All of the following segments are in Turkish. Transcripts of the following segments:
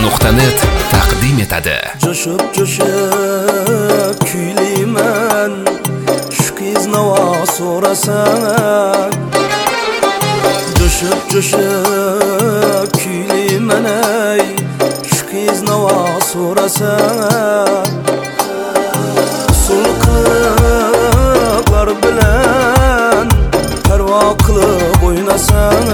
Xorazm.net taqdim etadi. Coşup kuylayman, shu qiz navo so'rasan. Coşup kuylayman, shu qiz navo so'rasan. Usul qiliblar bilan parvo qilib o'ynasan.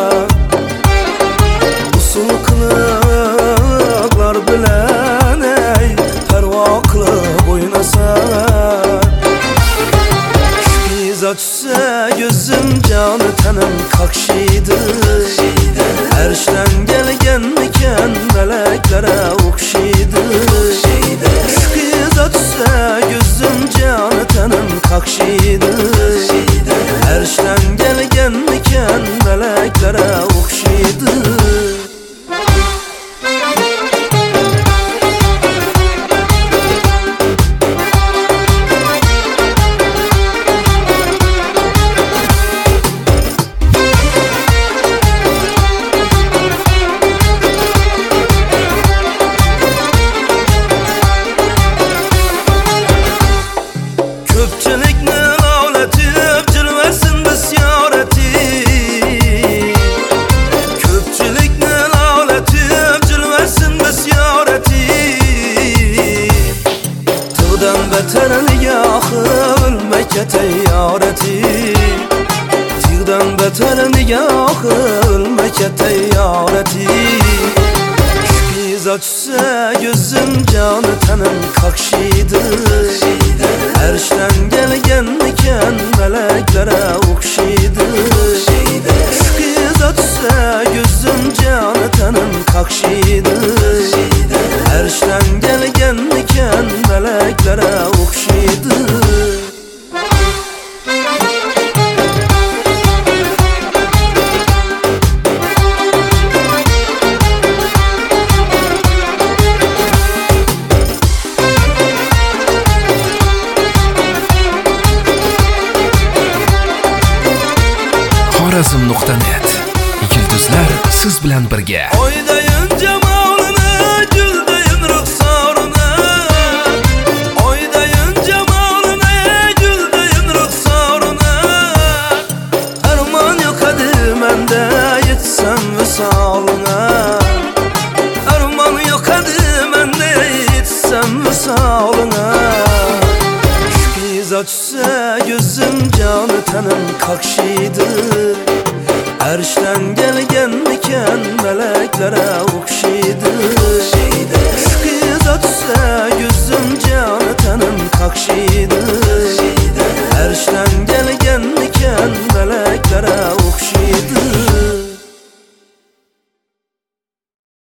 Usul qiliblar bilan parvo qilib o'ynasan. Shu qiz ochsa gözüm canı tanım qaqshaydi. Arshdan kelganmikan malaklare o'xshaydi. Shu qiz ochsa gözüm canı tanım qaqshaydi. Arshdan kelganmikan malaklare o'xshaydi. Ko'pchilikni lavlatib jilvasin bisyorati. Ko'pchilikni lavlatib jilvasin bisyorati. Tig'dan betar nigohi o'lmakka tayyorati. Tig'dan betar nigohi o'lmakka tayyorati. Shu qiz ochsa gözüm canı tanım qaqshaydi. Arshdan kelganmikan malaklare o'xshaydi. Shu qiz ochsa gözüm canı tanım qaqshaydi. Arshdan kelganmikan malaklare o'xshaydi. Xorazm.net yulduzlar siz bilan birga. Oydayin jamolini, guldayin ruxsorini. Oydayin jamolini, guldayin ruxsorini. Armon yo'q edi menda yetsam visolina. Armon yo'q edi menda yetsam visolina. Shu qiz ochsa gözüm canı tanım qaqshaydi. Arshdan kelganmikan malaklare o'xshaydi. Shu qiz ochsa gözüm